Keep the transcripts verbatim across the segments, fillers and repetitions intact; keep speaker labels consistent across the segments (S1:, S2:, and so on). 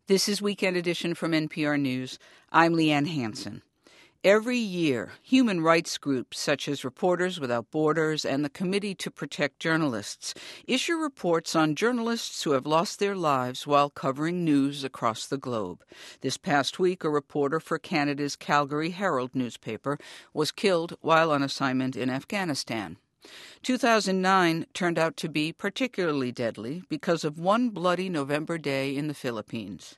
S1: This is Weekend Edition from N P R News. I'm Leanne Hansen. Every year, human rights groups such as Reporters Without Borders and the Committee to Protect Journalists issue reports on journalists who have lost their lives while covering news across the globe. This past week, a reporter for Canada's Calgary Herald newspaper was killed while on assignment in Afghanistan. two thousand nine turned out to be particularly deadly because of one bloody November day in the Philippines.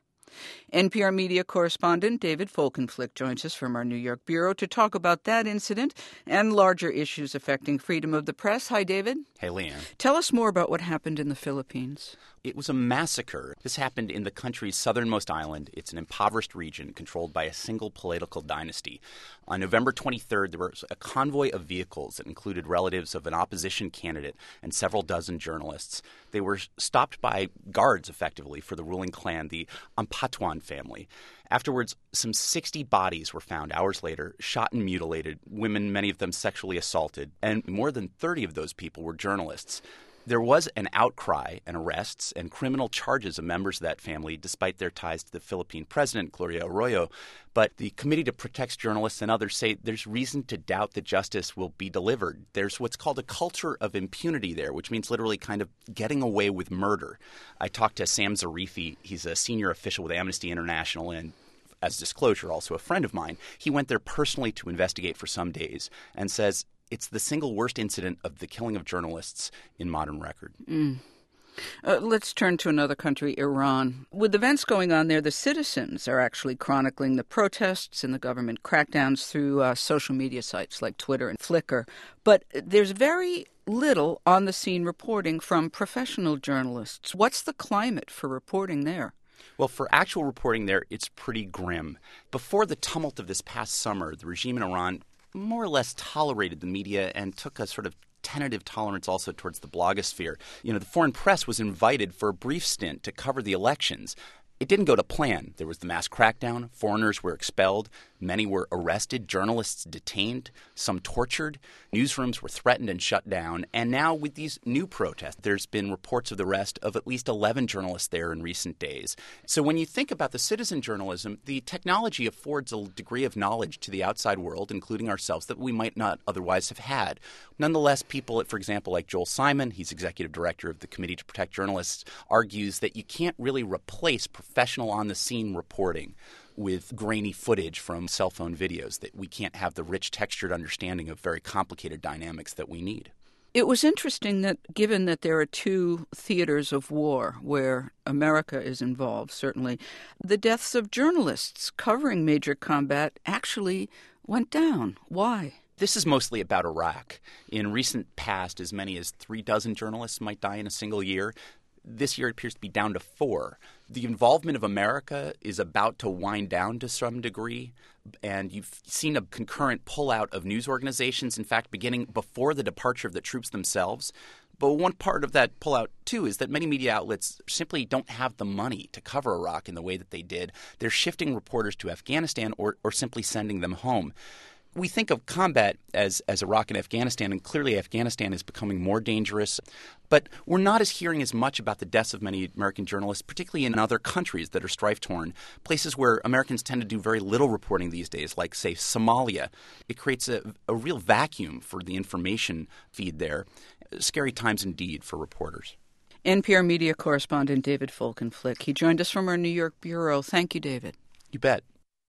S1: N P R media correspondent David Folkenflik joins us from our New York bureau to talk about that incident and larger issues affecting freedom of the press. Hi, David.
S2: Hey, Leanne.
S1: Tell us more about what happened in the Philippines.
S2: It was a massacre. This happened in the country's southernmost island. It's an impoverished region controlled by a single political dynasty. On November twenty-third, there was a convoy of vehicles that included relatives of an opposition candidate and several dozen journalists. They were stopped by guards, effectively, for the ruling clan, the Ampatuan family. Afterwards, some sixty bodies were found hours later, shot and mutilated, women, many of them sexually assaulted, and more than thirty of those people were journalists. There was an outcry and arrests and criminal charges of members of that family, despite their ties to the Philippine president, Gloria Arroyo. But the Committee to Protect Journalists and others say there's reason to doubt that justice will be delivered. There's what's called a culture of impunity there, which means literally kind of getting away with murder. I talked to Sam Zarifi. He's a senior official with Amnesty International and, as disclosure, also a friend of mine. He went there personally to investigate for some days and says it's the single worst incident of the killing of journalists in modern record.
S1: Mm. Uh, let's turn to another country, Iran. With events going on there, the citizens are actually chronicling the protests and the government crackdowns through uh, social media sites like Twitter and Flickr. But there's very little on-the-scene reporting from professional journalists. What's the climate for reporting there?
S2: Well, for actual reporting there, it's pretty grim. Before the tumult of this past summer, the regime in Iran more or less tolerated the media and took a sort of tentative tolerance also towards the blogosphere. You know, the foreign press was invited for a brief stint to cover the elections. It didn't go to plan. There was the mass crackdown. Foreigners were expelled. Many were arrested. Journalists detained. Some tortured. Newsrooms were threatened and shut down. And now with these new protests, there's been reports of the arrest of at least eleven journalists there in recent days. So when you think about the citizen journalism, the technology affords a degree of knowledge to the outside world, including ourselves, that we might not otherwise have had. Nonetheless, people, for example, like Joel Simon, he's executive director of the Committee to Protect Journalists, argues that you can't really replace professional on-the-scene reporting with grainy footage from cell phone videos, that we can't have the rich, textured understanding of very complicated dynamics that we need.
S1: It was interesting that, given that there are two theaters of war where America is involved, certainly, the deaths of journalists covering major combat actually went down. Why?
S2: This is mostly about Iraq. In recent past, as many as three dozen journalists might die in a single year. This year it appears to be down to four. The involvement of America is about to wind down to some degree, and you've seen a concurrent pullout of news organizations, in fact, beginning before the departure of the troops themselves. But one part of that pullout, too, is that many media outlets simply don't have the money to cover Iraq in the way that they did. They're shifting reporters to Afghanistan or, or simply sending them home. We think of combat as, as Iraq and Afghanistan, and clearly Afghanistan is becoming more dangerous. But we're not as hearing as much about the deaths of many American journalists, particularly in other countries that are strife-torn, places where Americans tend to do very little reporting these days, like, say, Somalia. It creates a, a real vacuum for the information feed there. Scary times indeed for reporters.
S1: N P R media correspondent David Folkenflik. He joined us from our New York bureau. Thank you, David.
S2: You bet.